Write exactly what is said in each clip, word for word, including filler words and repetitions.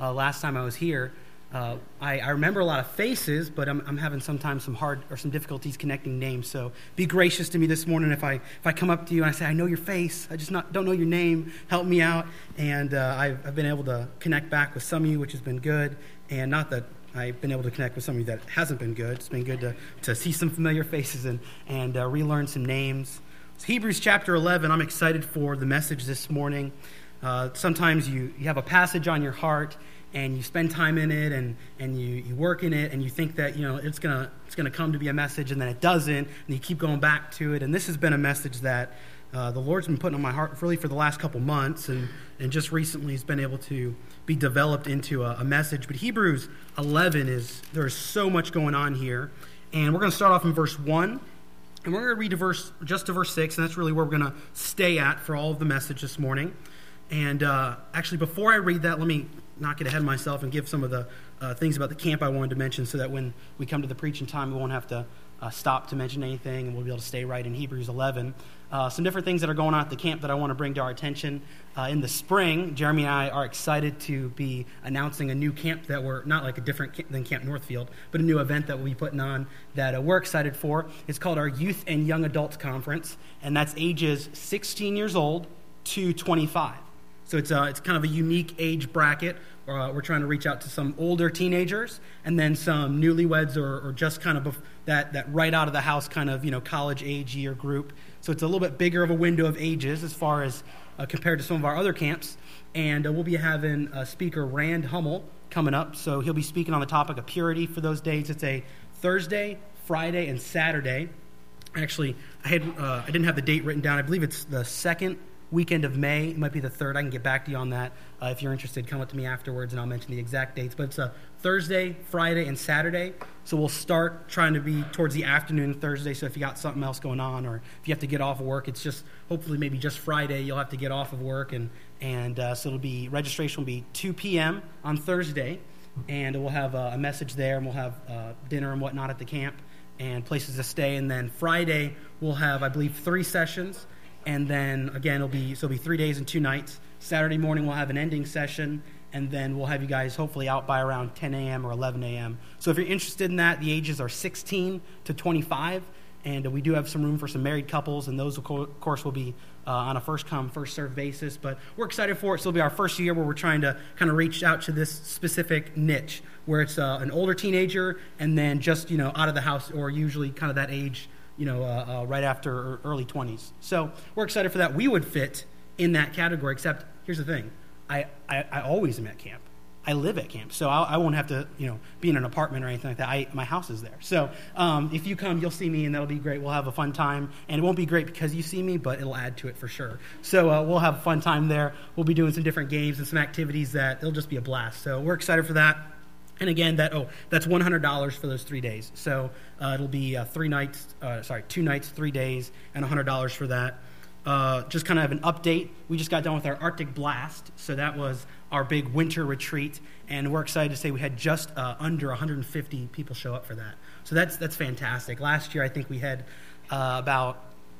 uh, last time I was here. Uh, I, I remember a lot of faces, but I'm, I'm having sometimes some hard or some difficulties connecting names. So be gracious to me this morning if I if I come up to you and I say, I know your face, I just not don't know your name, help me out. And uh, I've, I've been able to connect back with some of you, which has been good. And not that I've been able to connect with some of you that hasn't been good. It's been good to, to see some familiar faces and, and uh, relearn some names. So Hebrews chapter eleven, I'm excited for the message this morning. Uh, sometimes you, you have a passage on your heart and you spend time in it, and, and you, you work in it, and you think that, you know, it's gonna it's gonna come to be a message, and then it doesn't, and you keep going back to it. And this has been a message that uh, the Lord's been putting on my heart really for the last couple months, and, and just recently has been able to be developed into a, a message. But Hebrews eleven is, there's so much going on here, and we're going to start off in verse one, and we're going to read to verse, just to verse six, and that's really where we're going to stay at for all of the message this morning. And uh, actually, before I read that, let me not get ahead of myself and give some of the uh, things about the camp I wanted to mention, so that when we come to the preaching time, we won't have to uh, stop to mention anything, and we'll be able to stay right in Hebrews eleven. Uh, some different things that are going on at the camp that I want to bring to our attention. Uh, in the spring, Jeremy and I are excited to be announcing a new camp that we're, not like a different camp than Camp Northfield, but a new event that we'll be putting on that uh, we're excited for. It's called our Youth and Young Adults Conference, and that's ages sixteen years old to twenty-five. So it's uh, it's kind of a unique age bracket. Uh, we're trying to reach out to some older teenagers and then some newlyweds or, or just kind of bef- that that right out of the house kind of, you know, college age year group. So it's a little bit bigger of a window of ages as far as uh, compared to some of our other camps. And uh, we'll be having uh, speaker Rand Hummel coming up. So he'll be speaking on the topic of purity for those days. It's a Thursday, Friday, and Saturday. Actually, I had uh, I didn't have the date written down. I believe it's the second weekend of May. It might be the third. I can get back to you on that. Uh, if you're interested, come up to me afterwards and I'll mention the exact dates. But it's a Thursday, Friday, and Saturday. So we'll start trying to be towards the afternoon Thursday. So if you got something else going on, or if you have to get off of work, it's just hopefully maybe just Friday you'll have to get off of work. And, and uh, so it'll be, registration will be two p.m. on Thursday. And we'll have a, a message there, and we'll have uh, dinner and whatnot at the camp and places to stay. And then Friday we'll have, I believe, three sessions. And then, again, it'll be so it'll be three days and two nights. Saturday morning, we'll have an ending session, and then we'll have you guys hopefully out by around ten a.m. or eleven a.m. So if you're interested in that, the ages are sixteen to twenty-five, and we do have some room for some married couples, and those, of course, will be uh, on a first-come, first-served basis. But we're excited for it. So it'll be our first year where we're trying to kind of reach out to this specific niche, where it's uh, an older teenager and then just, you know, out of the house, or usually kind of that age, you know, uh, uh, right after early twenties. So we're excited for that. We would fit in that category, except here's the thing. I, I, I always am at camp. I live at camp, so I, I won't have to, you know, be in an apartment or anything like that. I, my house is there. So um, if you come, you'll see me, and that'll be great. We'll have a fun time, and it won't be great because you see me, but it'll add to it for sure. So uh, we'll have a fun time there. We'll be doing some different games and some activities that it'll just be a blast. So we're excited for that. And again, that oh, that's one hundred dollars for those three days. So uh, it'll be uh, three nights, uh, sorry, two nights, three days, and one hundred dollars for that. Uh, just kind of an update. We just got done with our Arctic Blast, so that was our big winter retreat, and we're excited to say we had just uh, under one hundred fifty people show up for that. So that's that's fantastic. Last year, I think we had uh, about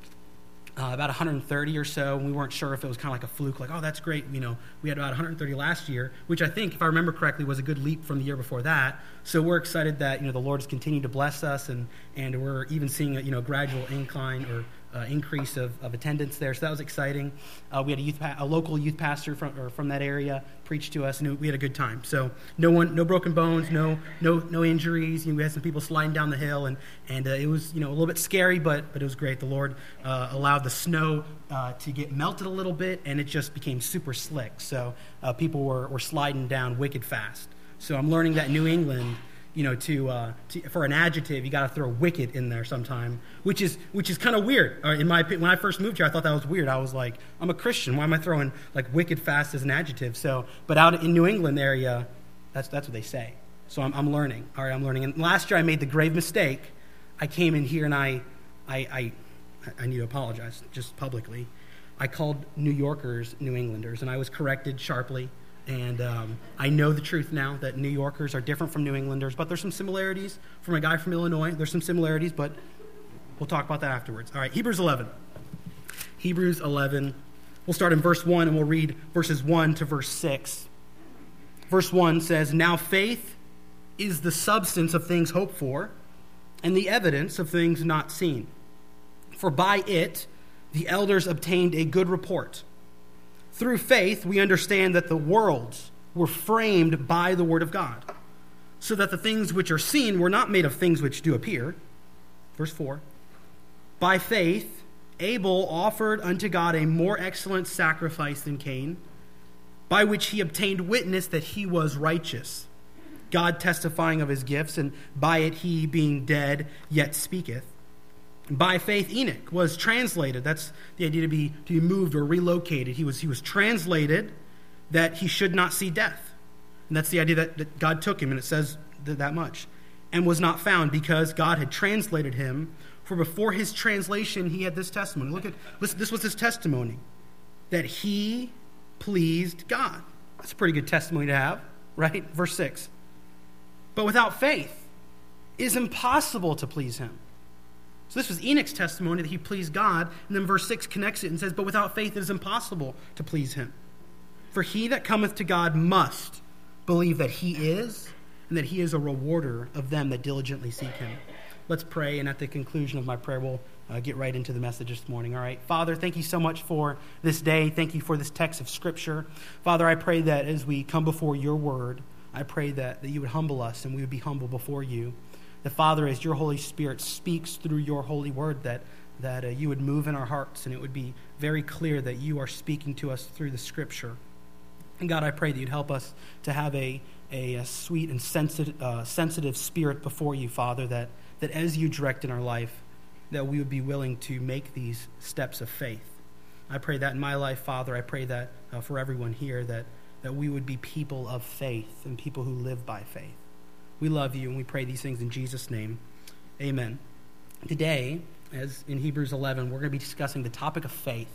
Uh, about one hundred thirty or so, and we weren't sure if it was kind of like a fluke, like, oh, that's great. You know, we had about one hundred thirty last year, which I think, if I remember correctly, was a good leap from the year before that. So we're excited that, you know, the Lord has continued to bless us, and, and we're even seeing a, you know, gradual incline or uh, increase of, of attendance there. So that was exciting. Uh, we had a youth, pa- a local youth pastor from or from that area preach to us, and we had a good time. So no one, no broken bones, no no no injuries. You know, we had some people sliding down the hill, and and uh, it was, you know, a little bit scary, but but it was great. The Lord uh, allowed the snow uh, to get melted a little bit, and it just became super slick. So uh, people were were sliding down wicked fast. So I'm learning that in New England, you know, to, uh, to for an adjective, you got to throw wicked in there sometime, which is which is kind of weird. Uh, in my opinion, when I first moved here, I thought that was weird. I was like, I'm a Christian. Why am I throwing like wicked fast as an adjective? So, but out in New England area, that's that's what they say. So I'm I'm learning. All right, I'm learning. And last year I made the grave mistake. I came in here and I I I, I need to apologize just publicly. I called New Yorkers New Englanders, and I was corrected sharply. And um, I know the truth now that New Yorkers are different from New Englanders, but there's some similarities. From a guy from Illinois, there's some similarities, but we'll talk about that afterwards. All right, Hebrews eleven. Hebrews eleven. We'll start in verse one, and we'll read verses one to verse six. Verse one says, "Now faith is the substance of things hoped for, and the evidence of things not seen. For by it the elders obtained a good report. Through faith we understand that the worlds were framed by the word of God, so that the things which are seen were not made of things which do appear." Verse four, "By faith Abel offered unto God a more excellent sacrifice than Cain, by which he obtained witness that he was righteous, God testifying of his gifts, and by it he, being dead, yet speaketh. By faith Enoch was translated." That's the idea, to be to be moved or relocated. He was he was translated that he should not see death. And that's the idea that, that God took him, and it says that, that much. "And was not found, because God had translated him. For before his translation he had this testimony." Look at listen, this was his testimony, that he pleased God. That's a pretty good testimony to have, right? Verse six. "But without faith it is impossible to please him." So this was Enoch's testimony that he pleased God. And then verse six connects it and says, "But without faith it is impossible to please him. For he that cometh to God must believe that he is, and that he is a rewarder of them that diligently seek him." Let's pray, and at the conclusion of my prayer, we'll uh, get right into the message this morning, all right? Father, thank you so much for this day. Thank you for this text of Scripture. Father, I pray that as we come before your word, I pray that, that you would humble us and we would be humble before you. That, Father, as your Holy Spirit speaks through your holy word, that, that uh, you would move in our hearts, and it would be very clear that you are speaking to us through the Scripture. And God, I pray that you'd help us to have a, a, a sweet and sensitive, uh, sensitive spirit before you, Father, that that as you direct in our life, that we would be willing to make these steps of faith. I pray that in my life, Father. I pray that uh, for everyone here, that, that we would be people of faith and people who live by faith. We love you, and we pray these things in Jesus' name. Amen. Today, as in Hebrews eleven, we're going to be discussing the topic of faith.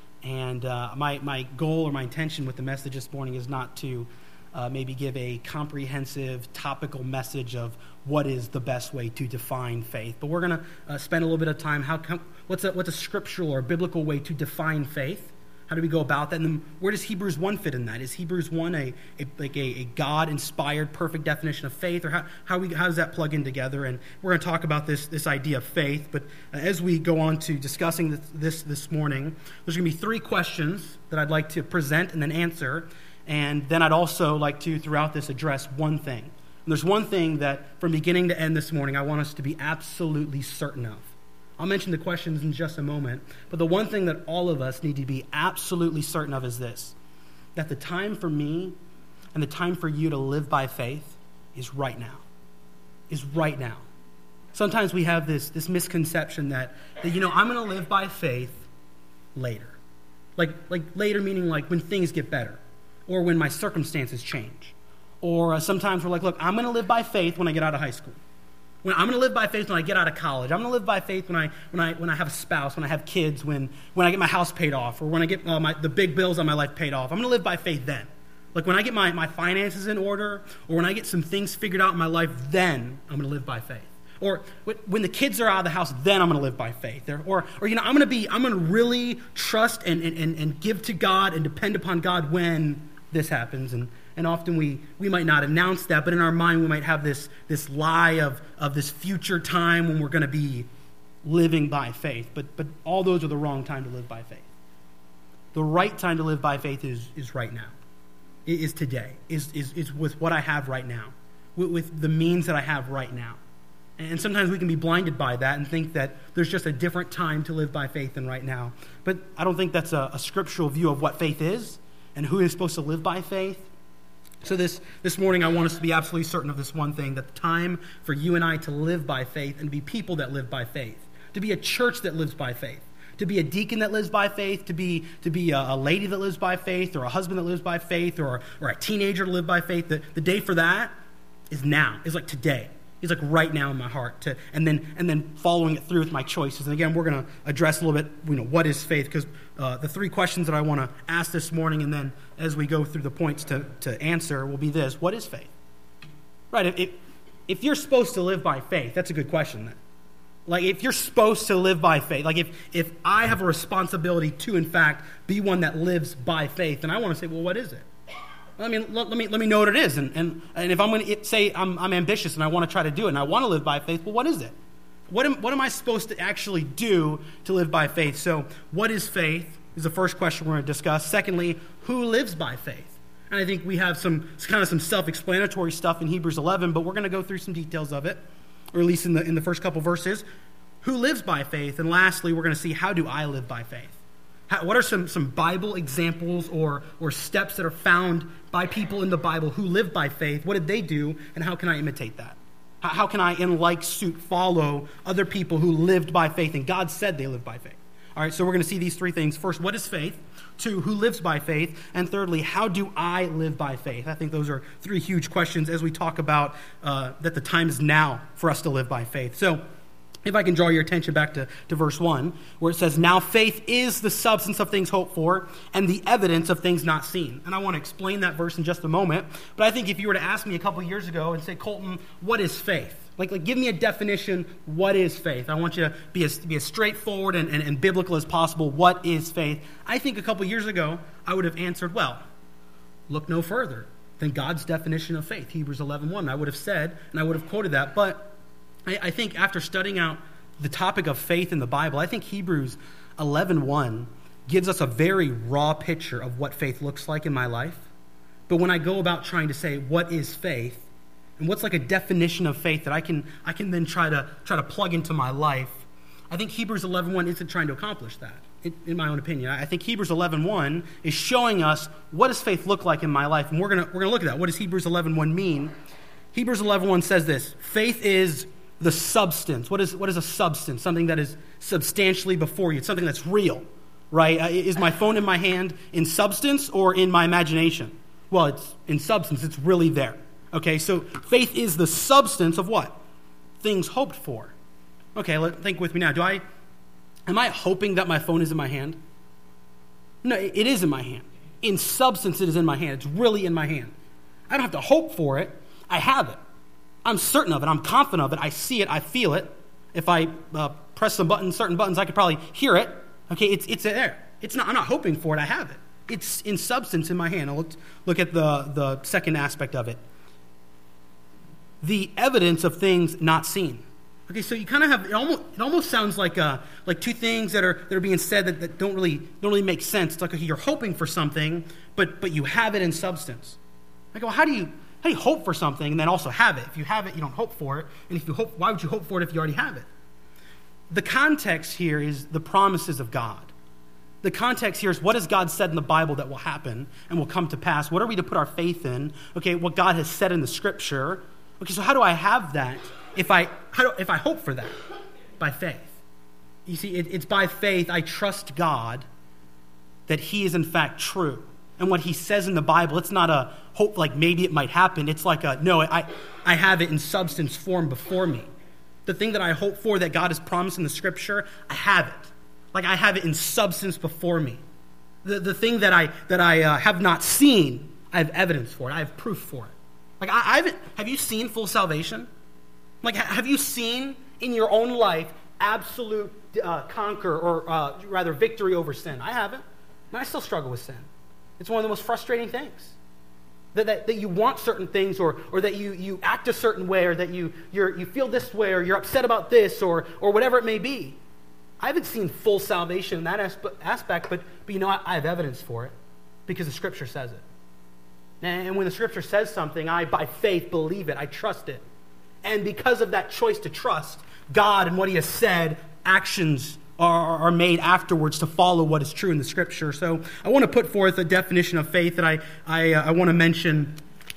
And uh, my, my goal or my intention with the message this morning is not to Uh, maybe give a comprehensive topical message of what is the best way to define faith. But we're going to uh, spend a little bit of time, how come, what's, a, what's a scriptural or biblical way to define faith? How do we go about that? And then where does Hebrews one fit in that? Is Hebrews one a, a like a, a God-inspired perfect definition of faith? Or how, how, we, how does that plug in together? And we're going to talk about this, this idea of faith. But uh, as we go on to discussing this, this this morning, there's going to be three questions that I'd like to present and then answer. And then I'd also like to, throughout this, address one thing. And there's one thing that, from beginning to end this morning, I want us to be absolutely certain of. I'll mention the questions in just a moment. But the one thing that all of us need to be absolutely certain of is this: that the time for me and the time for you to live by faith is right now. Is right now. Sometimes we have this, this misconception that, that, you know, I'm going to live by faith later. Like, like later meaning like when things get better. Or when my circumstances change. Or uh, sometimes we're like, look, I'm going to live by faith when I get out of high school. When I'm going to live by faith when I get out of college. I'm going to live by faith when I when I when I have a spouse, when I have kids, when when I get my house paid off, or when I get uh, my the big bills on my life paid off. I'm going to live by faith then. Like when I get my, my finances in order, or when I get some things figured out in my life, then I'm going to live by faith. Or when the kids are out of the house, then I'm going to live by faith. Or, or, or you know, I'm going to be, I'm going to really trust and, and, and give to God and depend upon God when this happens. And, and often we, we might not announce that, but in our mind we might have this, this lie of, of this future time when we're going to be living by faith. But, but all those are the wrong time to live by faith. The right time to live by faith is, is right now. It is today. Is, is, is with what I have right now. With, with the means that I have right now. And sometimes we can be blinded by that and think that there's just a different time to live by faith than right now. But I don't think that's a, a scriptural view of what faith is and who is supposed to live by faith. So this, this morning I want us to be absolutely certain of this one thing, that the time for you and I to live by faith and to be people that live by faith, to be a church that lives by faith, to be a deacon that lives by faith, to be to be a, a lady that lives by faith, or a husband that lives by faith, or, or a teenager to live by faith, the, the day for that is now, is like today. He's like right now in my heart, to, and then and then following it through with my choices. And again, we're going to address a little bit, you know, what is faith? Because uh, the three questions that I want to ask this morning, and then as we go through the points to, to answer, will be this: what is faith? Right? If, if if you're supposed to live by faith, that's a good question. Then, like if you're supposed to live by faith, like if if I have a responsibility to, in fact, be one that lives by faith, then I want to say, well, what is it? Let me let, let me let me know what it is. And and, and if I'm going to say I'm I'm ambitious and I want to try to do it and I want to live by faith, well, what is it? What am what am I supposed to actually do to live by faith? So, what is faith? Is the first question we're going to discuss. Secondly, who lives by faith? And I think we have some kind of some self-explanatory stuff in Hebrews eleven, but we're going to go through some details of it, or at least in the in the first couple verses. Who lives by faith? And lastly, we're going to see, how do I live by faith? How, what are some, some Bible examples or, or steps that are found by people in the Bible who live by faith? What did they do, and how can I imitate that? How, how can I, in like suit, follow other people who lived by faith, and God said they lived by faith? All right, so we're going to see these three things. First, what is faith? Two, who lives by faith? And thirdly, how do I live by faith? I think those are three huge questions as we talk about uh, that the time is now for us to live by faith. So, if I can draw your attention back to, to verse one, where it says, now faith is the substance of things hoped for and the evidence of things not seen. And I want to explain that verse in just a moment. But I think if you were to ask me a couple years ago and say, Colton, what is faith? Like, like give me a definition, what is faith? I want you to be as, be as straightforward and, and, and biblical as possible. What is faith? I think a couple years ago, I would have answered, well, look no further than God's definition of faith, Hebrews eleven one. I would have said, and I would have quoted that, but I think after studying out the topic of faith in the Bible, I think Hebrews eleven one gives us a very raw picture of what faith looks like in my life. But when I go about trying to say, what is faith? And what's like a definition of faith that I can I can then try to try to plug into my life, I think Hebrews eleven one isn't trying to accomplish that, in, in my own opinion. I think Hebrews eleven one is showing us, what does faith look like in my life? And we're going we're gonna look at that. What does Hebrews eleven one mean? Hebrews eleven one says this: faith is the substance. What is what is a substance? Something that is substantially before you. It's something that's real, right? Uh, is my phone in my hand in substance or in my imagination? Well, it's in substance. It's really there. Okay, so faith is the substance of what? Things hoped for. Okay, let, think with me now. Do I, am I hoping that my phone is in my hand? No, it, it is in my hand. In substance, it is in my hand. It's really in my hand. I don't have to hope for it. I have it. I'm certain of it. I'm confident of it. I see it. I feel it. If I uh, press some buttons, certain buttons, I could probably hear it. Okay, it's it's there. It's not. I'm not hoping for it. I have it. It's in substance in my hand. Let's look at the, the second aspect of it. The evidence of things not seen. Okay, so you kind of have it. Almost it almost sounds like uh like two things that are that are being said that, that don't really don't really make sense. It's like, okay, you're hoping for something, but but you have it in substance. Like, well, how do you? How do you hope for something and then also have it? If you have it, you don't hope for it. And if you hope, why would you hope for it if you already have it? The context here is the promises of God. The context here is, what has God said in the Bible that will happen and will come to pass? What are we to put our faith in? Okay, what God has said in the Scripture. Okay, so how do I have that if I how do, if I hope for that? By faith. You see, it, it's by faith I trust God that He is in fact true. And what He says in the Bible, it's not a hope like maybe it might happen. It's like a, no, I, I have it in substance form before me. The thing that I hope for that God has promised in the Scripture, I have it. Like I have it in substance before me. The, the thing that I that I uh, have not seen, I have evidence for it. I have proof for it. Like I, I haven't, have you seen full salvation? Like have you seen in your own life absolute uh, conquer or uh, rather victory over sin? I haven't. And I still struggle with sin. It's one of the most frustrating things. That, that, that you want certain things, or or that you, you act a certain way, or that you you're, you feel this way, or you're upset about this, or or whatever it may be. I haven't seen full salvation in that aspe- aspect, but, but you know what? I have evidence for it because the Scripture says it. And when the Scripture says something, I, by faith, believe it. I trust it. And because of that choice to trust God and what He has said, actions are, are made afterwards to follow what is true in the Scripture. So I want to put forth a definition of faith that I I, uh, I want to mention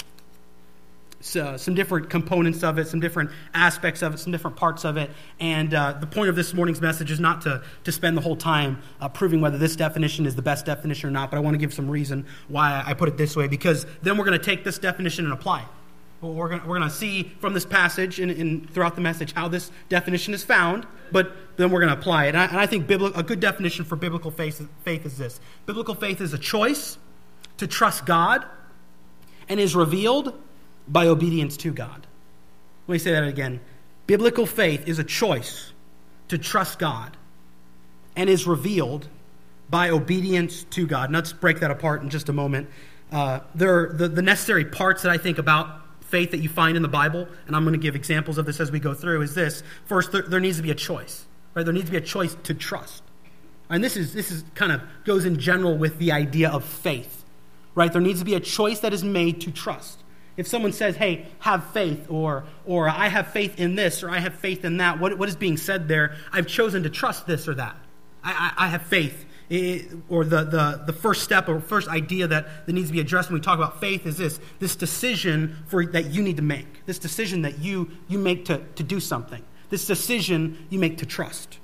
so, some different components of it, some different aspects of it, some different parts of it. And uh, the point of this morning's message is not to, to spend the whole time uh, proving whether this definition is the best definition or not, but I want to give some reason why I put it this way, because then we're going to take this definition and apply it. Well, we're going we're going to see from this passage and, and throughout the message how this definition is found, but then we're going to apply it. And I, and I think bibli- a good definition for biblical faith, faith is this. Biblical faith is a choice to trust God and is revealed by obedience to God. Let me say that again. Biblical faith is a choice to trust God and is revealed by obedience to God. And let's break that apart in just a moment. Uh, there are the, the necessary parts that I think about faith that you find in the Bible, and I'm going to give examples of this as we go through, is this. First, there, there needs to be a choice. Right? There needs to be a choice to trust. And this is this is kind of goes in general with the idea of faith. Right? There needs to be a choice that is made to trust. If someone says, hey, have faith, or or I have faith in this, or I have faith in that, what, what is being said there? I've chosen to trust this or that. I, I, I have faith. It, or the, the, the first step or first idea that, that needs to be addressed when we talk about faith is this, this decision for that you need to make. This decision that you, you make to, to do something. This decision you make to trust.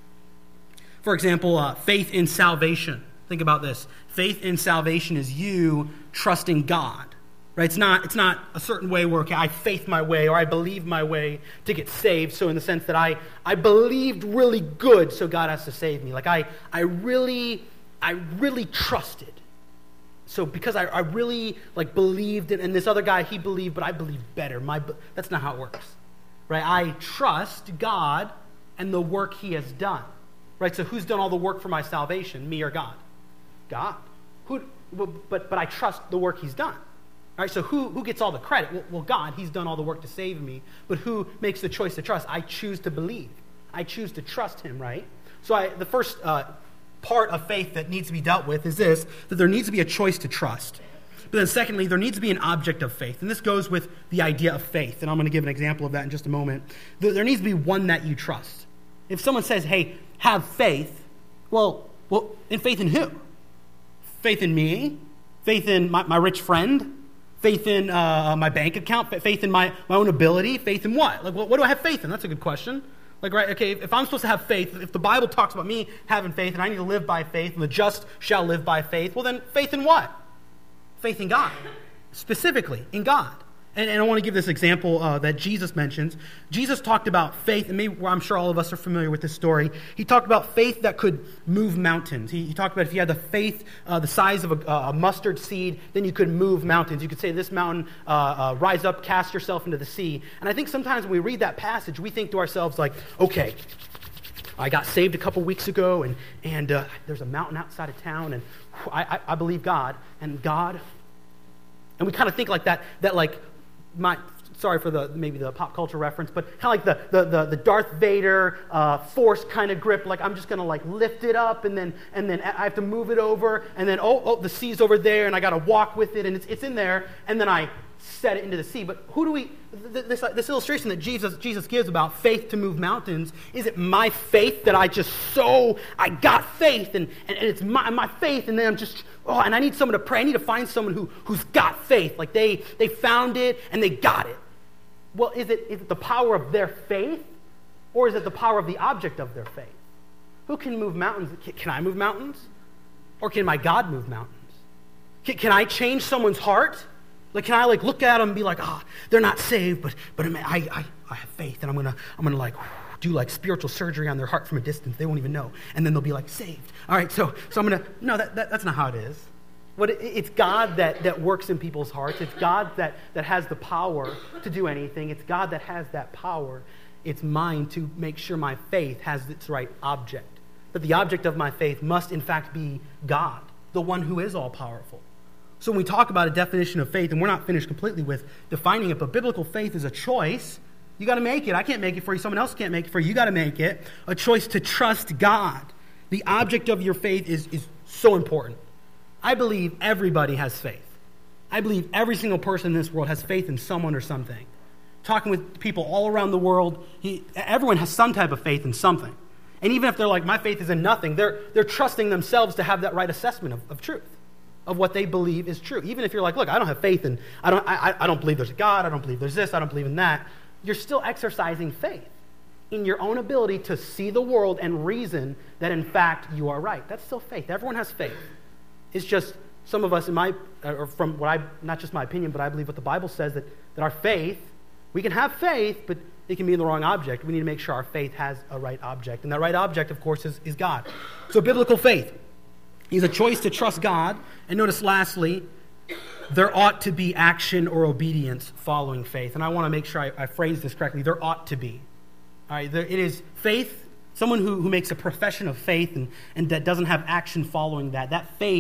For example, uh, faith in salvation. Think about this. Faith in salvation is you trusting God. Right? It's not, it's not a certain way where, okay, I faith my way or I believe my way to get saved. So in the sense that I, I believed really good, so God has to save me. Like I, I really, I really trusted. So because I, I really like believed it, and this other guy, he believed, but I believe better. My, that's not how it works. Right? I trust God and the work he has done. Right? So who's done all the work for my salvation? Me or God? God. Who? But, but I trust the work he's done. All right, so who, who gets all the credit? Well, well, God, he's done all the work to save me. But who makes the choice to trust? I choose to believe. I choose to trust him, right? So I, the first uh, part of faith that needs to be dealt with is this, that there needs to be a choice to trust. But then secondly, there needs to be an object of faith. And this goes with the idea of faith. And I'm going to give an example of that in just a moment. There needs to be one that you trust. If someone says, hey, have faith, well, well, in faith in who? Faith in me? Faith in my, my rich friend? Faith in uh, my bank account? Faith in my, my own ability? Faith in what? Like, what, what do I have faith in? That's a good question. Like, right, okay, if I'm supposed to have faith, if the Bible talks about me having faith and I need to live by faith and the just shall live by faith, well then, faith in what? Faith in God. Specifically, in God. And, and I want to give this example uh, that Jesus mentions. Jesus talked about faith, and maybe well, I'm sure all of us are familiar with this story. He talked about faith that could move mountains. He, he talked about if you had the faith uh, the size of a, a mustard seed, then you could move mountains. You could say, this mountain, uh, uh, rise up, cast yourself into the sea. And I think sometimes when we read that passage, we think to ourselves like, okay, I got saved a couple weeks ago, and, and uh, there's a mountain outside of town, and whew, I, I, I believe God, and God, and we kind of think like that, that like, my sorry for the maybe the pop culture reference, but kind of like the the the, the Darth Vader uh, force kind of grip. Like I'm just gonna like lift it up, and then and then I have to move it over, and then oh oh the sea's over there, and I got to walk with it, and it's it's in there, and then I set it into the sea. But who do we? This this illustration that Jesus Jesus gives about faith to move mountains, is it my faith that I just so I got faith, and and, and it's my my faith, and then I'm just. Oh, and I need someone to pray. I need to find someone who, who's got faith. Like they, they found it and they got it. Well, is it, is it the power of their faith, or is it the power of the object of their faith? Who can move mountains? Can, can I move mountains? Or can my God move mountains? Can, can I change someone's heart? Like, can I like look at them and be like, ah, oh, they're not saved, but but I, I I have faith, and I'm gonna I'm gonna like do like spiritual surgery on their heart from a distance. They won't even know, and then they'll be like saved. All right, so so I'm gonna no, that, that that's not how it is. What it, it's God that that works in people's hearts. It's God that that has the power to do anything. It's God that has that power. It's mine to make sure my faith has its right object. That the object of my faith must in fact be God, the one who is all powerful. So when we talk about a definition of faith, and we're not finished completely with defining it, but biblical faith is a choice. You got to make it. I can't make it for you. Someone else can't make it for you. You got to make it. A choice to trust God. The object of your faith is, is so important. I believe everybody has faith. I believe every single person in this world has faith in someone or something. Talking with people all around the world, he, everyone has some type of faith in something. And even if they're like, my faith is in nothing, they're, they're trusting themselves to have that right assessment of, of truth, of what they believe is true. Even if you're like, look, I don't have faith in, I don't, I, I don't believe there's a God, I don't believe there's this, I don't believe in that. You're still exercising faith in your own ability to see the world and reason that in fact you are right. That's still faith. Everyone has faith. It's just some of us, in my, or from what I, not just my opinion, but I believe what the Bible says, that, that our faith, we can have faith, but it can be in the wrong object. We need to make sure our faith has a right object. And that right object, of course, is, is God. So biblical faith is a choice to trust God. And notice lastly, there ought to be action or obedience following faith. And I want to make sure I, I phrase this correctly. There ought to be. All right, there, it is faith, someone who, who makes a profession of faith and, and that doesn't have action following that. That faith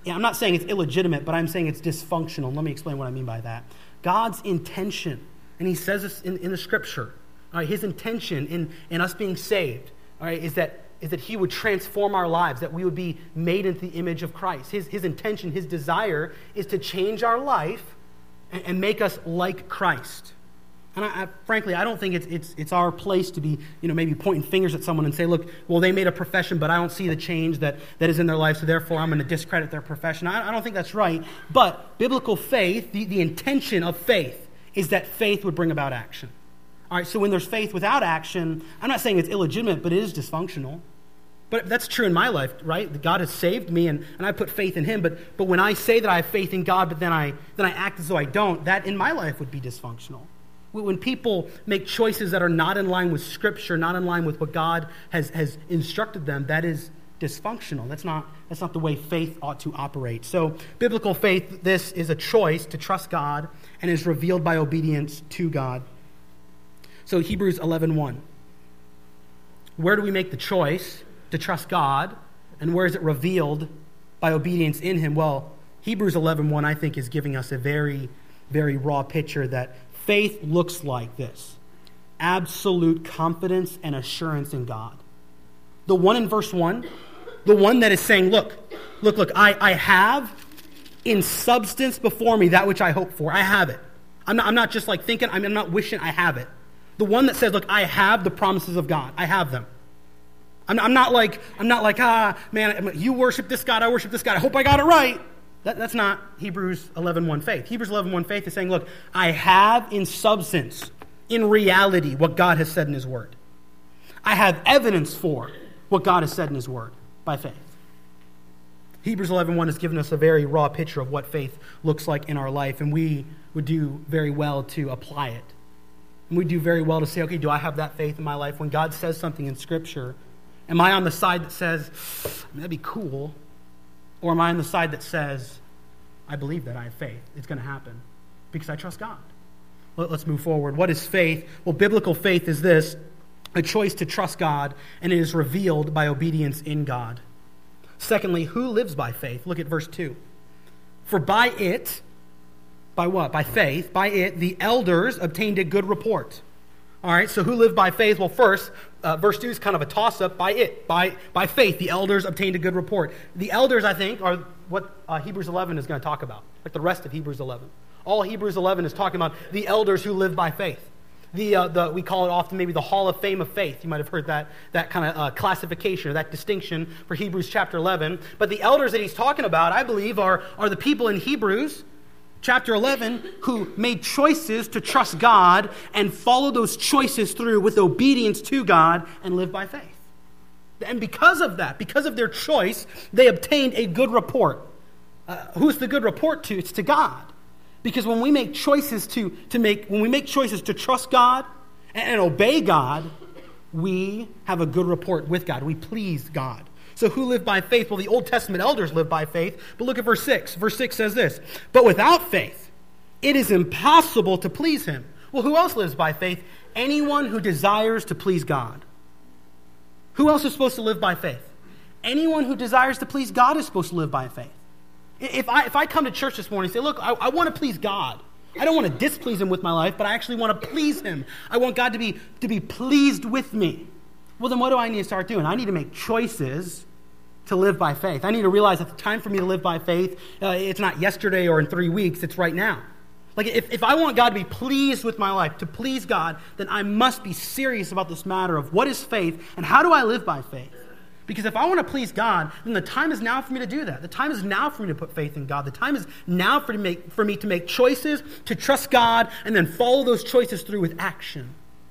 yeah, I'm not saying it's illegitimate, but I'm saying it's dysfunctional. Let me explain what I mean by that. God's intention, and he says this in, in the scripture, all right, his intention in, in us being saved, all right, is that is that he would transform our lives, that we would be made into the image of Christ. His, his intention, his desire is to change our life and, and make us like Christ. And I, I, frankly, I don't think it's, it's, it's our place to be, you know, maybe pointing fingers at someone and say, look, well, they made a profession, but I don't see the change that, that is in their life, so therefore I'm going to discredit their profession. I, I don't think that's right. But biblical faith, the, the intention of faith, is that faith would bring about action. All right, so when there's faith without action, I'm not saying it's illegitimate, but it is dysfunctional. But that's true in my life, right? God has saved me, and, and I put faith in him. But but when I say that I have faith in God, but then I then I act as though I don't, that in my life would be dysfunctional. When people make choices that are not in line with Scripture, not in line with what God has, has instructed them, that is dysfunctional. That's not, that's not the way faith ought to operate. So biblical faith, this is a choice to trust God and is revealed by obedience to God. So Hebrews eleven one. Where do we make the choice to trust God, and where is it revealed by obedience in him? Well, Hebrews eleven one, I think, is giving us a very, very raw picture that faith looks like this: absolute confidence and assurance in God. The one in verse one, the one that is saying, look, look, look, I, I have in substance before me that which I hope for. I have it. I'm not, I'm not just like thinking, I'm not wishing, I have it. The one that says, look, I have the promises of God. I have them. I'm, I'm not like, I'm not like, ah, man, you worship this God, I worship this God. I hope I got it right. That, that's not Hebrews eleven one faith. Hebrews eleven one faith is saying, look, I have in substance, in reality, what God has said in his word. I have evidence for what God has said in his word by faith. Hebrews eleven one has given us a very raw picture of what faith looks like in our life, and we would do very well to apply it. And we do very well to say, okay, do I have that faith in my life? When God says something in Scripture, am I on the side that says, that'd be cool? Or am I on the side that says, I believe that I have faith. It's going to happen because I trust God. Let's move forward. What is faith? Well, biblical faith is this: a choice to trust God, and it is revealed by obedience in God. Secondly, who lives by faith? Look at verse two. For by it, by what? By faith, by it, the elders obtained a good report. All right, so who lived by faith? Well, first, uh, verse two is kind of a toss-up. By it, by, by faith, the elders obtained a good report. The elders, I think, are what uh, Hebrews eleven is going to talk about, like the rest of Hebrews eleven. All Hebrews eleven is talking about the elders who live by faith. The, uh, the we call it often maybe the Hall of Fame of faith. You might have heard that, that kind of uh, classification or that distinction for Hebrews chapter eleven. But the elders that he's talking about, I believe, are, are the people in Hebrews chapter eleven who made choices to trust God and follow those choices through with obedience to God and live by faith. And because of that, because of their choice, they obtained a good report. Uh, who's the good report to? It's to God. Because when we make choices to, to make when we make choices to trust God and, and obey God, we have a good report with God. We please God. So who lived by faith? Well, the Old Testament elders lived by faith. But look at verse six. Verse six says this: but without faith, it is impossible to please him. Well, who else lives by faith? Anyone who desires to please God. Who else is supposed to live by faith? Anyone who desires to please God is supposed to live by faith. If I, if I come to church this morning and say, look, I, I want to please God. I don't want to displease him with my life, but I actually want to please him. I want God to be, to be pleased with me. Well, then what do I need to start doing? I need to make choices to live by faith. I need to realize that the time for me to live by faith, uh, it's not yesterday or in three weeks, it's right now. Like if, if I want God to be pleased with my life, to please God, then I must be serious about this matter of what is faith and how do I live by faith? Because if I want to please God, then the time is now for me to do that. The time is now for me to put faith in God. The time is now for, to make, for me to make choices, to trust God, and then follow those choices through with action.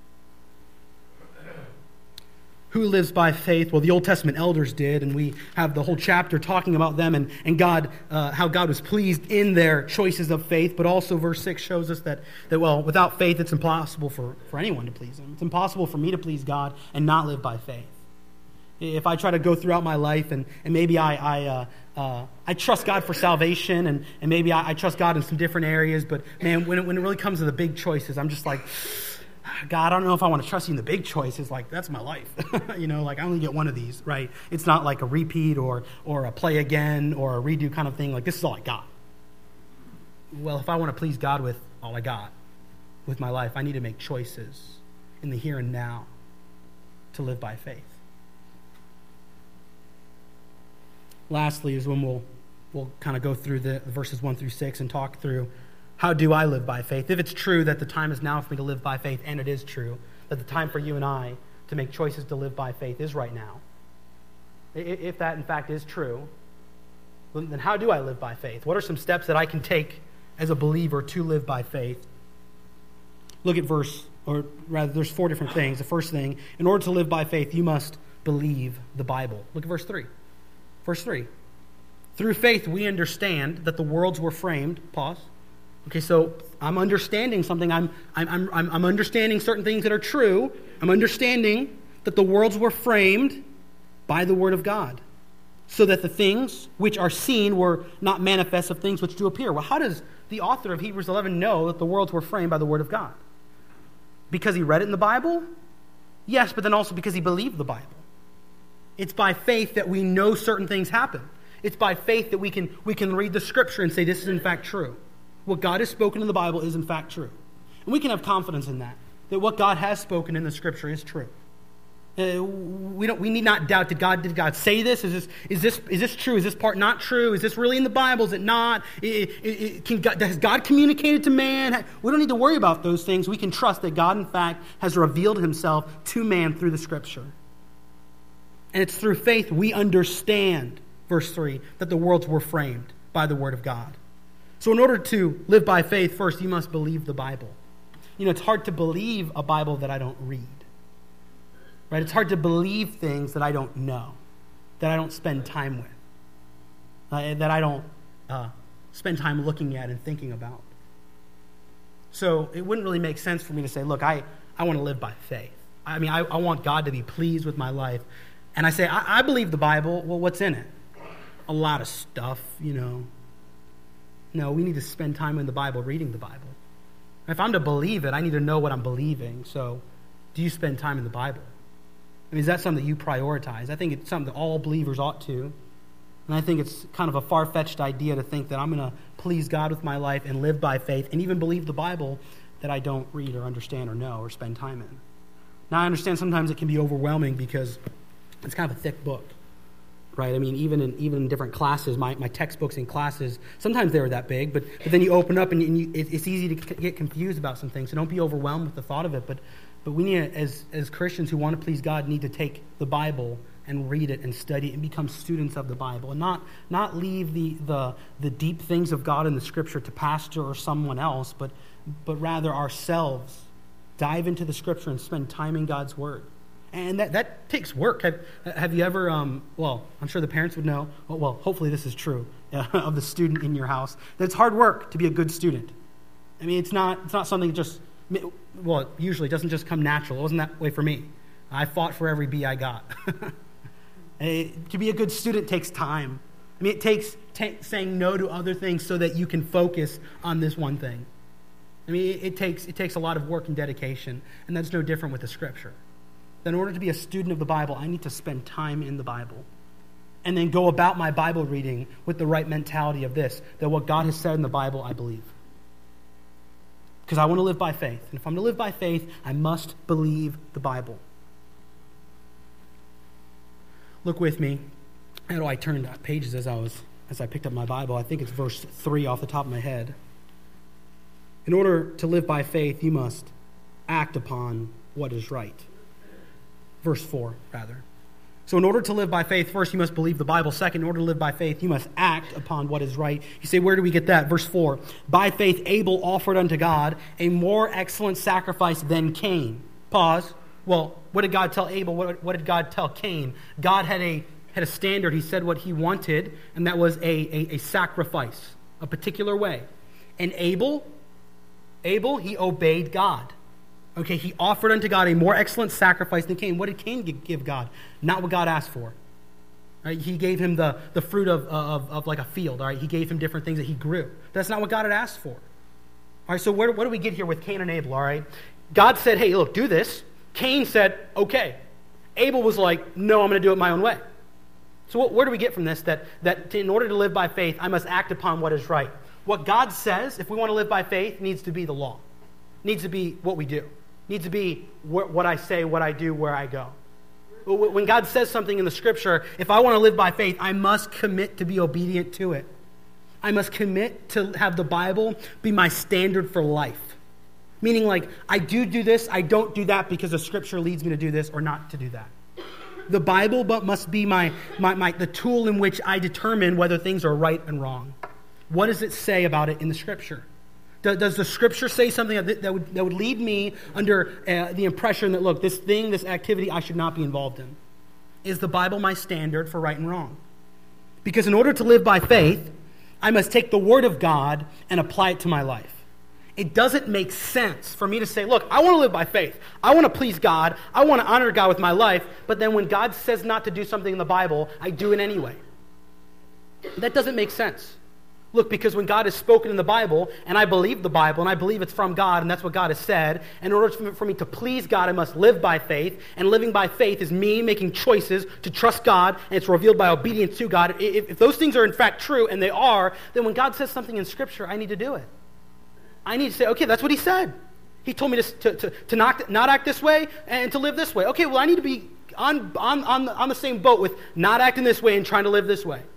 Who lives by faith? Well, the Old Testament elders did, and we have the whole chapter talking about them and, and God, uh, how God was pleased in their choices of faith. But also verse six shows us that, that well, without faith, it's impossible for, for anyone to please him. It's impossible for me to please God and not live by faith. If I try to go throughout my life and, and maybe I I, uh, uh, I trust God for salvation and, and maybe I, I trust God in some different areas, but man, when it, when it really comes to the big choices, I'm just like, God, I don't know if I want to trust you in the big choices. Like, that's my life. you know, like I only get one of these, right? It's not like a repeat or or a play again or a redo kind of thing. Like, this is all I got. Well, if I want to please God with all I got, with my life, I need to make choices in the here and now to live by faith. Lastly is when we'll we'll kind of go through the verses one through six and talk through how do I live by faith. If it's true that the time is now for me to live by faith, and it is true that the time for you and I to make choices to live by faith is right now. If that in fact is true, then how do I live by faith? What are some steps that I can take as a believer to live by faith? Look at verse, or rather there's four different things. The first thing, in order to live by faith, you must believe the Bible. Look at verse three. Verse three. Through faith we understand that the worlds were framed. Pause. Okay, so I'm understanding something. I'm, I'm, I'm, I'm understanding certain things that are true. I'm understanding that the worlds were framed by the word of God, so that the things which are seen were not manifest of things which do appear. Well, how does the author of Hebrews eleven know that the worlds were framed by the word of God? Because he read it in the Bible? Yes, but then also because he believed the Bible. It's by faith that we know certain things happen. It's by faith that we can, we can read the Scripture and say this is in fact true. What God has spoken in the Bible is in fact true. And we can have confidence in that, that what God has spoken in the Scripture is true. Uh, we don't. We need not doubt. Did God? Did God say this? Is this? Is this? Is this true? Is this part not true? Is this really in the Bible? Is it not? It, it, it, can God, has God communicated to man? We don't need to worry about those things. We can trust that God, in fact, has revealed Himself to man through the Scripture. And it's through faith we understand, verse three, that the worlds were framed by the Word of God. So, in order to live by faith, first you must believe the Bible. You know, it's hard to believe a Bible that I don't read. Right? It's hard to believe things that I don't know, that I don't spend time with, uh, that I don't uh, spend time looking at and thinking about. So it wouldn't really make sense for me to say, look, I, I want to live by faith. I mean, I, I want God to be pleased with my life. And I say, I, I believe the Bible. Well, what's in it? A lot of stuff, you know. No, we need to spend time in the Bible, reading the Bible. If I'm to believe it, I need to know what I'm believing. So do you spend time in the Bible? I mean, is that something that you prioritize? I think it's something that all believers ought to. And I think it's kind of a far-fetched idea to think that I'm going to please God with my life and live by faith and even believe the Bible that I don't read or understand or know or spend time in. Now, I understand sometimes it can be overwhelming because it's kind of a thick book, right? I mean, even in even in different classes, my, my textbooks in classes, sometimes they were that big, but, but then you open up and, you, and you, it, it's easy to get confused about some things. So don't be overwhelmed with the thought of it, but But we need, as, as Christians who want to please God, need to take the Bible and read it and study it and become students of the Bible and not, not leave the, the, the deep things of God in the Scripture to pastor or someone else, but, but rather ourselves dive into the Scripture and spend time in God's Word. And that, that takes work. Have, have you ever, um, well, I'm sure the parents would know, well, well hopefully this is true, uh, of the student in your house, that it's hard work to be a good student. I mean, it's not, it's not something that just... Well, it usually doesn't just come natural. It wasn't that way for me. I fought for every B I got. To be a good student takes time. I mean, it takes t- saying no to other things so that you can focus on this one thing. I mean, it, it takes it takes a lot of work and dedication, and that's no different with the Scripture. That in order to be a student of the Bible, I need to spend time in the Bible and then go about my Bible reading with the right mentality of this, that what God has said in the Bible, I believe. Because I want to live by faith. And if I'm to live by faith, I must believe the Bible. Look with me. How do I turn pages as I was as I picked up my Bible? I think it's verse three off the top of my head. In order to live by faith, you must act upon what is right. Verse four, rather. So in order to live by faith, first you must believe the Bible. Second, in order to live by faith, you must act upon what is right. You say, where do we get that? Verse four. By faith Abel offered unto God a more excellent sacrifice than Cain. Pause. Well, what did God tell Abel? What, what did God tell Cain? God had a had a standard. He said what he wanted, and that was a, a, a sacrifice, a particular way. And Abel, Abel, he obeyed God. Okay, he offered unto God a more excellent sacrifice than Cain. What did Cain give God? Not what God asked for. Right? He gave him the, the fruit of, of, of like a field. All right? He gave him different things that he grew. That's not what God had asked for. All right, so where, what do we get here with Cain and Abel? All right, God said, hey, look, do this. Cain said, okay. Abel was like, no, I'm going to do it my own way. So what, where do we get from this? That, that in order to live by faith, I must act upon what is right. What God says, if we want to live by faith, needs to be the law. Needs to be what we do. Needs to be wh- what I say, what I do, where I go. When God says something in the Scripture, if I want to live by faith, I must commit to be obedient to it. I must commit to have the Bible be my standard for life. Meaning like, I do do this, I don't do that because the Scripture leads me to do this or not to do that. The Bible but must be my, my, my the tool in which I determine whether things are right and wrong. What does it say about it in the Scripture? Does the Scripture say something that, that, would, that would lead me under uh, the impression that, look, this thing, this activity, I should not be involved in? Is the Bible my standard for right and wrong? Because in order to live by faith, I must take the Word of God and apply it to my life. It doesn't make sense for me to say, look, I want to live by faith. I want to please God. I want to honor God with my life. But then when God says not to do something in the Bible, I do it anyway. That doesn't make sense. Look, because when God has spoken in the Bible, and I believe the Bible, and I believe it's from God, and that's what God has said, and in order for me to please God, I must live by faith, and living by faith is me making choices to trust God, and it's revealed by obedience to God. If, if those things are in fact true, and they are, then when God says something in Scripture, I need to do it. I need to say, okay, that's what He said. He told me to, to, to, to not, not act this way and to live this way. Okay, well, I need to be on, on, on, the, on the same boat with not acting this way and trying to live this way.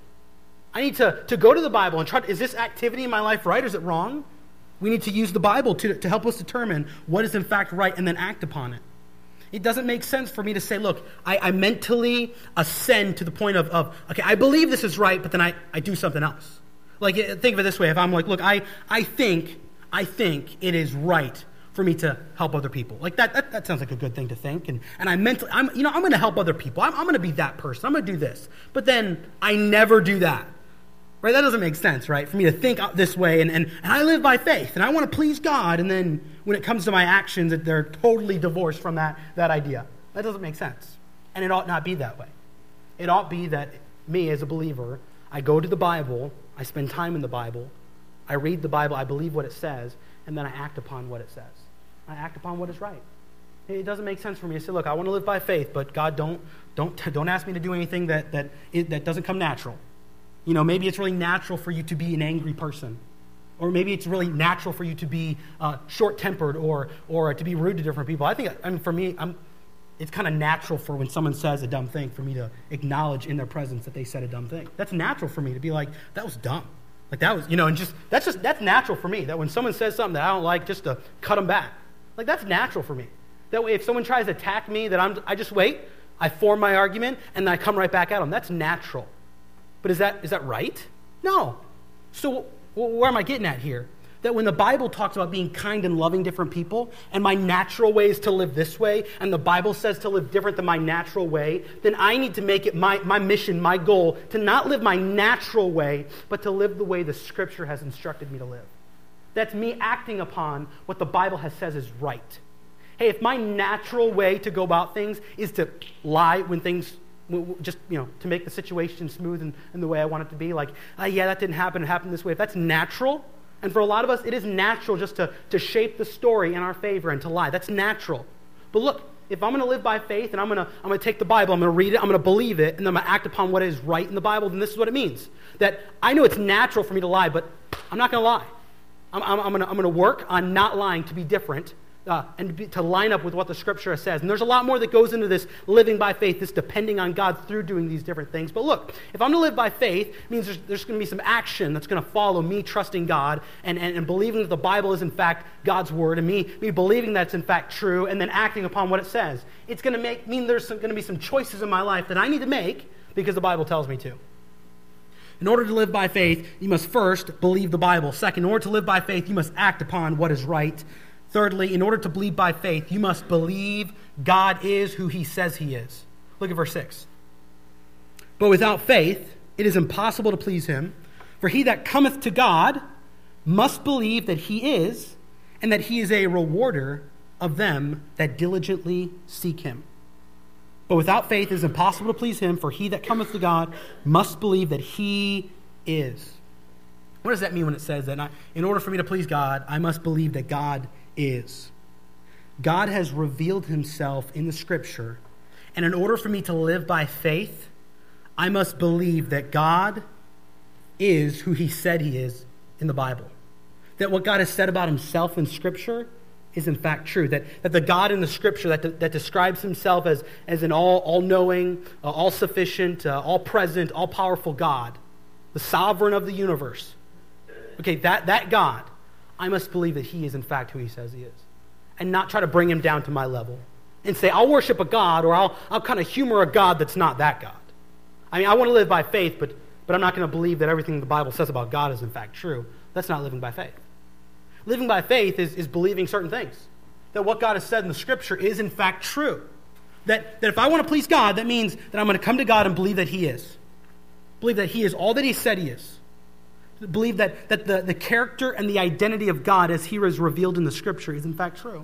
I need to, to go to the Bible and try to, is this activity in my life right or is it wrong? We need to use the Bible to, to help us determine what is in fact right and then act upon it. It doesn't make sense for me to say, look, I, I mentally ascend to the point of, of, okay, I believe this is right, but then I, I do something else. Like, think of it this way. If I'm like, look, I, I think, I think it is right for me to help other people. Like that, that, that sounds like a good thing to think. And, and I mentally, I'm, you know, I'm going to help other people. I'm, I'm going to be that person. I'm going to do this. But then I never do that. Right? That doesn't make sense, right? For me to think this way, and, and, and I live by faith, and I want to please God, and then when it comes to my actions, that they're totally divorced from that, that idea. That doesn't make sense. And it ought not be that way. It ought be that me as a believer, I go to the Bible, I spend time in the Bible, I read the Bible, I believe what it says, and then I act upon what it says. I act upon what is right. It doesn't make sense for me to say, look, I want to live by faith, but God, don't don't don't ask me to do anything that that that doesn't come natural. You know, maybe it's really natural for you to be an angry person. Or maybe it's really natural for you to be uh, short-tempered or or to be rude to different people. I think, I mean, for me, I'm, it's kind of natural for when someone says a dumb thing for me to acknowledge in their presence that they said a dumb thing. That's natural for me to be like, that was dumb. Like that was, you know, and just, that's just, that's natural for me. That when someone says something that I don't like, just to cut them back. Like that's natural for me. That way, if someone tries to attack me, that I'm, I just wait, I form my argument, and then I come right back at them. That's natural. But is that is that right? No. So where am I getting at here? That when the Bible talks about being kind and loving different people, and my natural way is to live this way, and the Bible says to live different than my natural way, then I need to make it my, my mission, my goal, to not live my natural way, but to live the way the Scripture has instructed me to live. That's me acting upon what the Bible has says is right. Hey, if my natural way to go about things is to lie when things just, you know, to make the situation smooth and, and the way I want it to be, like, oh, yeah, that didn't happen, it happened this way. If that's natural, and for a lot of us, it is natural just to, to shape the story in our favor and to lie. That's natural. But look, if I'm going to live by faith and I'm going to I'm going to take the Bible, I'm going to read it, I'm going to believe it, and then I'm going to act upon what is right in the Bible, then this is what it means. That I know it's natural for me to lie, but I'm not going to lie. I'm, I'm, I'm going to I'm going to work on not lying to be different, Uh, and to, be, to line up with what the Scripture says. And there's a lot more that goes into this living by faith, this depending on God through doing these different things. But look, if I'm going to live by faith, it means there's, there's going to be some action that's going to follow me trusting God and, and, and believing that the Bible is in fact God's Word, and me, me believing that it's in fact true, and then acting upon what it says. It's going to make mean there's some, going to be some choices in my life that I need to make because the Bible tells me to. In order to live by faith, you must first believe the Bible. Second, in order to live by faith, you must act upon what is right. Thirdly, in order to believe by faith, you must believe God is who He says He is. Look at verse six. But without faith, it is impossible to please Him. For he that cometh to God must believe that He is, and that He is a rewarder of them that diligently seek Him. But without faith, it is impossible to please Him. For he that cometh to God must believe that He is. What does that mean when it says that? In order for me to please God, I must believe that God is. God has revealed himself in the Scripture, and in order for me to live by faith, I must believe that God is who he said he is in the Bible. That what God has said about himself in Scripture is in fact true. That, that the God in the Scripture that, de- that describes himself as, as an all, all-knowing, uh, all-sufficient, uh, all-present, all-powerful God, the sovereign of the universe. Okay, that, that God, I must believe that he is in fact who he says he is. And not try to bring him down to my level. And say, I'll worship a God, or I'll, I'll kind of humor a God that's not that God. I mean, I want to live by faith, but, but I'm not going to believe that everything the Bible says about God is in fact true. That's not living by faith. Living by faith is, is believing certain things. That what God has said in the Scripture is in fact true. That, that if I want to please God, that means that I'm going to come to God and believe that he is. Believe that he is all that he said he is. Believe that, that the, the character and the identity of God as he is revealed in the Scripture is in fact true.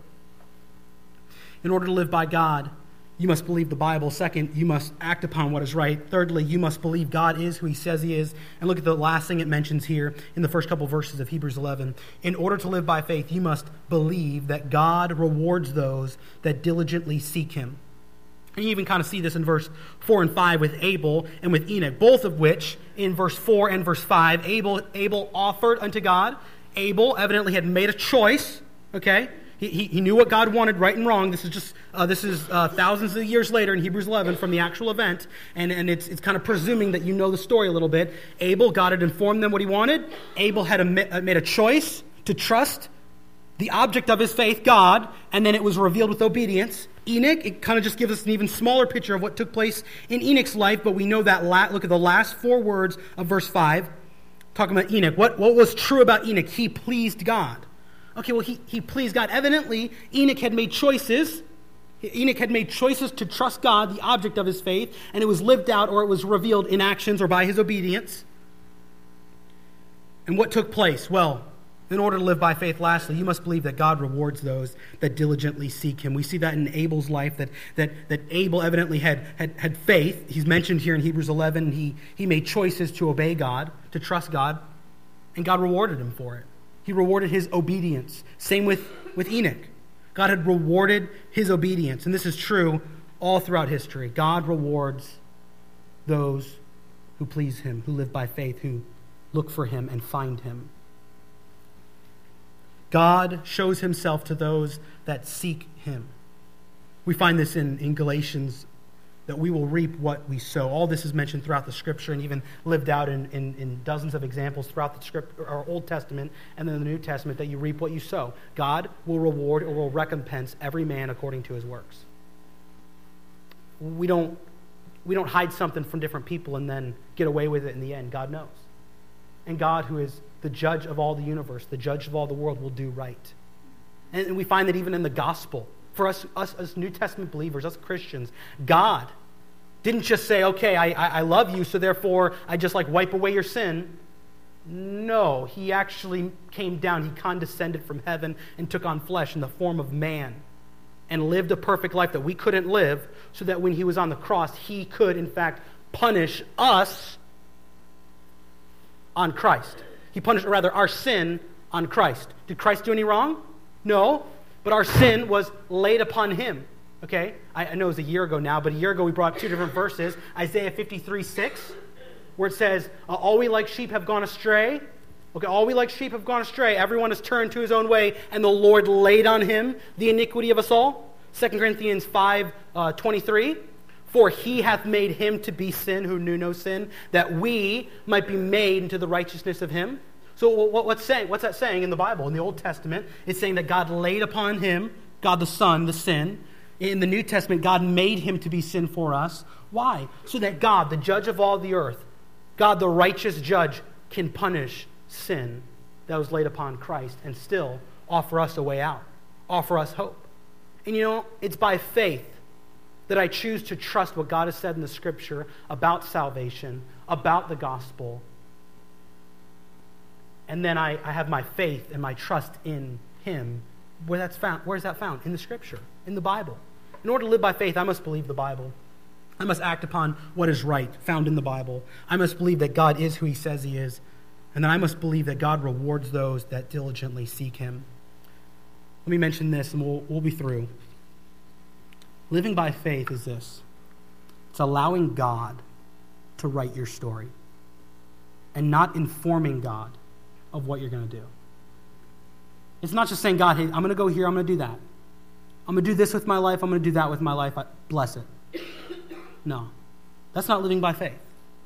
In order to live by God, you must believe the Bible. Second, you must act upon what is right. Thirdly, you must believe God is who he says he is. And look at the last thing it mentions here in the first couple verses of Hebrews eleven. In order to live by faith, you must believe that God rewards those that diligently seek him. And you even kind of see this in verse four and five with Abel and with Enoch, both of which, in verse four and verse five, Abel, Abel offered unto God. Abel evidently had made a choice, okay? He, he, he knew what God wanted, right and wrong. This is just uh, this is uh, thousands of years later in Hebrews eleven from the actual event, and, and it's it's kind of presuming that you know the story a little bit. Abel, God had informed them what he wanted. Abel had a, made a choice to trust the object of his faith, God, and then it was revealed with obedience. Enoch, it kind of just gives us an even smaller picture of what took place in Enoch's life, but we know that, la- look at the last four words of verse five, talking about Enoch. What, what was true about Enoch? He pleased God. Okay, well, he, he pleased God. Evidently, Enoch had made choices. Enoch had made choices to trust God, the object of his faith, and it was lived out or it was revealed in actions or by his obedience. And what took place? Well, in order to live by faith, lastly, you must believe that God rewards those that diligently seek him. We see that in Abel's life, that that, that Abel evidently had, had, had faith. He's mentioned here in Hebrews eleven. He, he made choices to obey God, to trust God, and God rewarded him for it. He rewarded his obedience. Same with, with Enoch. God had rewarded his obedience. And this is true all throughout history. God rewards those who please him, who live by faith, who look for him and find him. God shows himself to those that seek him. We find this in, in Galatians, that we will reap what we sow. All this is mentioned throughout the Scripture and even lived out in, in, in dozens of examples throughout the script, or Old Testament and then the New Testament, that you reap what you sow. God will reward or will recompense every man according to his works. We don't, we don't hide something from different people and then get away with it in the end. God knows. And God, who is the judge of all the universe, the judge of all the world, will do right. And, and we find that even in the gospel. For us, us as New Testament believers, us Christians, God didn't just say, okay, I, I, I love you, so therefore I just like wipe away your sin. No, he actually came down. He condescended from heaven and took on flesh in the form of man and lived a perfect life that we couldn't live, so that when he was on the cross, he could, in fact, punish us on Christ. He punished, or rather, our sin on Christ. Did Christ do any wrong? No. But our sin was laid upon him, okay? I, I know it was a year ago now, but a year ago we brought two different verses. Isaiah fifty-three six, where it says, uh, all we like sheep have gone astray. Okay, all we like sheep have gone astray. Everyone has turned to his own way, and the Lord laid on him the iniquity of us all. Second Corinthians five twenty-three, for he hath made him to be sin who knew no sin, that we might be made into the righteousness of him. So what's saying? What's that saying in the Bible? In the Old Testament, it's saying that God laid upon him, God the Son, the sin. In the New Testament, God made him to be sin for us. Why? So that God, the judge of all the earth, God the righteous judge, can punish sin that was laid upon Christ and still offer us a way out, offer us hope. And you know, it's by faith that I choose to trust what God has said in the Scripture about salvation, about the gospel. And then I, I have my faith and my trust in him. Where that's found, where is that found? In the Scripture, in the Bible. In order to live by faith, I must believe the Bible. I must act upon what is right, found in the Bible. I must believe that God is who he says he is. And then I must believe that God rewards those that diligently seek him. Let me mention this and we'll, we'll be through. Living by faith is this. It's allowing God to write your story and not informing God of what you're going to do. It's not just saying, God, hey, I'm going to go here, I'm going to do that. I'm going to do this with my life, I'm going to do that with my life. I, bless it. No. That's not living by faith.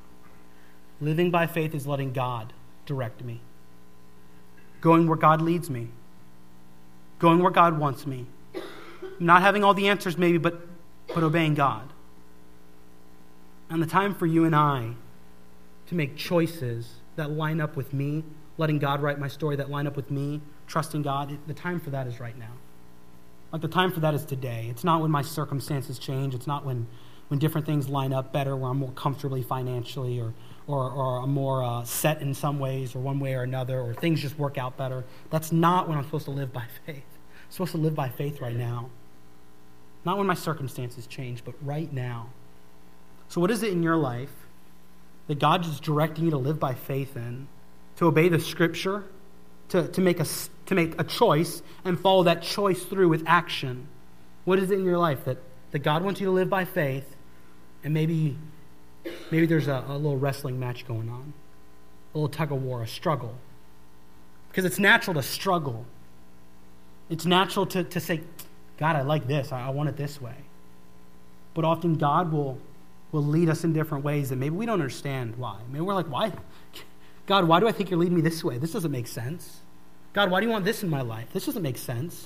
Living by faith is letting God direct me. Going where God leads me. Going where God wants me. Not having all the answers maybe, but, but obeying God. And the time for you and I to make choices that line up with me, letting God write my story, that line up with me, trusting God, the time for that is right now. Like the time for that is today. It's not when my circumstances change. It's not when, when different things line up better, where I'm more comfortably financially or or, or I'm more uh, set in some ways or one way or another, or things just work out better. That's not when I'm supposed to live by faith. I'm supposed to live by faith right now. Not when my circumstances change, but right now. So what is it in your life that God is directing you to live by faith in? To obey the Scripture? To, to, make a, to make a choice and follow that choice through with action? What is it in your life that, that God wants you to live by faith, and maybe, maybe there's a, a little wrestling match going on, a little tug of war, a struggle? Because it's natural to struggle. It's natural to, to say, God, I like this. I, I want it this way. But often God will, will lead us in different ways that maybe we don't understand why. Maybe we're like, why? God, why do I think you're leading me this way? This doesn't make sense. God, why do you want this in my life? This doesn't make sense.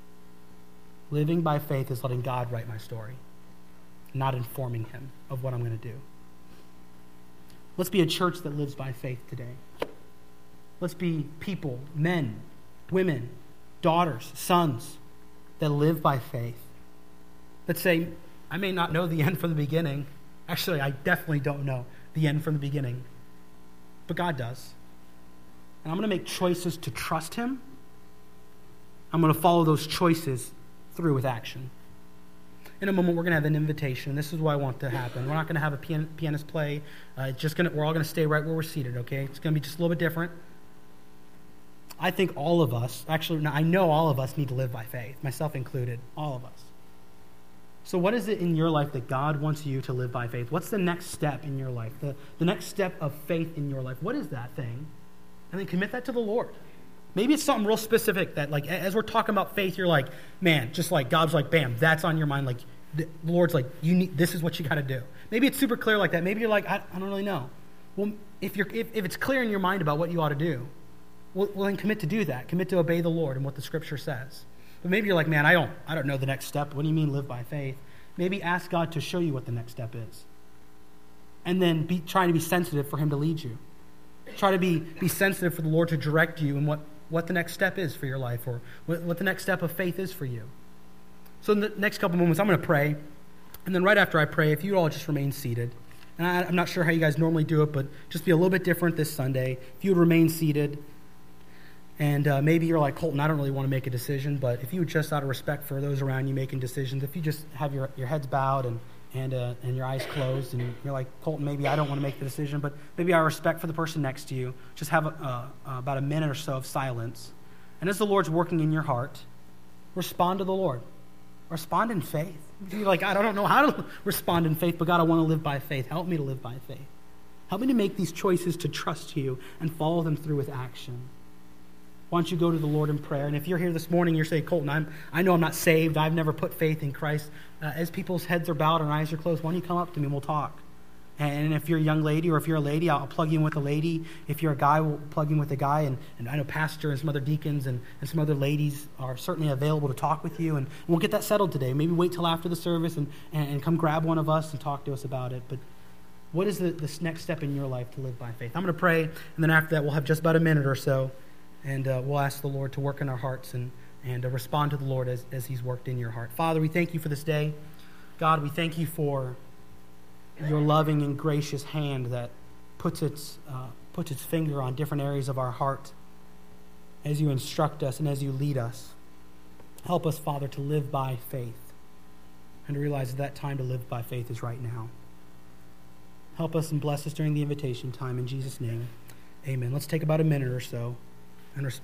Living by faith is letting God write my story, not informing him of what I'm going to do. Let's be a church that lives by faith today. Let's be people, men, women, daughters, sons, that live by faith. That say, I may not know the end from the beginning. Actually, I definitely don't know the end from the beginning. But God does. And I'm going to make choices to trust him. I'm going to follow those choices through with action. In a moment, we're going to have an invitation. This is what I want to happen. We're not going to have a pian- pianist play. Uh, it's just going to, we're all going to stay right where we're seated, okay? It's going to be just a little bit different. I think all of us, actually, I know all of us need to live by faith, myself included, all of us. So what is it in your life that God wants you to live by faith? What's the next step in your life? The, the next step of faith in your life. What is that thing? And then commit that to the Lord. Maybe it's something real specific that, like, as we're talking about faith, you're like, man, just like God's like, bam, that's on your mind. Like, the Lord's like, you need, this is what you got to do. Maybe it's super clear like that. Maybe you're like, I, I don't really know. Well, if you're if, if it's clear in your mind about what you ought to do, well, well, then commit to do that. Commit to obey the Lord and what the Scripture says. But maybe you're like, man, I don't, I don't know the next step. What do you mean live by faith? Maybe ask God to show you what the next step is. And then be trying to be sensitive for him to lead you. Try to be, be sensitive for the Lord to direct you in what, what the next step is for your life, or what, what the next step of faith is for you. So in the next couple moments, I'm going to pray. And then right after I pray, if you all just remain seated. And I, I'm not sure how you guys normally do it, but just be a little bit different this Sunday. If you would remain seated. And uh, maybe you're like, Colton, I don't really want to make a decision, but if you would just out of respect for those around you making decisions, if you just have your, your heads bowed and and uh, and your eyes closed, and you're like, Colton, maybe I don't want to make the decision, but maybe out of respect for the person next to you, just have a, uh, uh, about a minute or so of silence. And as the Lord's working in your heart, respond to the Lord. Respond in faith. You're like, God, I don't know how to respond in faith, but God, I want to live by faith. Help me to live by faith. Help me to make these choices to trust you and follow them through with action. Why don't you go to the Lord in prayer? And if you're here this morning, you're saying, Colton, I'm, I know I'm not saved. I've never put faith in Christ. Uh, as people's heads are bowed and eyes are closed, why don't you come up to me and we'll talk? And if you're a young lady, or if you're a lady, I'll plug you in with a lady. If you're a guy, we'll plug you in with a guy. And, and I know Pastor and some other deacons and, and some other ladies are certainly available to talk with you. And we'll get that settled today. Maybe wait till after the service and, and, and come grab one of us and talk to us about it. But what is the, this next step in your life to live by faith? I'm going to pray, and then after that, we'll have just about a minute or so. And uh, we'll ask the Lord to work in our hearts and, and uh, respond to the Lord as, as he's worked in your heart. Father, we thank you for this day. God, we thank you for your loving and gracious hand that puts its, uh, puts its finger on different areas of our heart as you instruct us and as you lead us. Help us, Father, to live by faith and to realize that, that time to live by faith is right now. Help us and bless us during the invitation time. In Jesus' name, amen. Let's take about a minute or so and respond.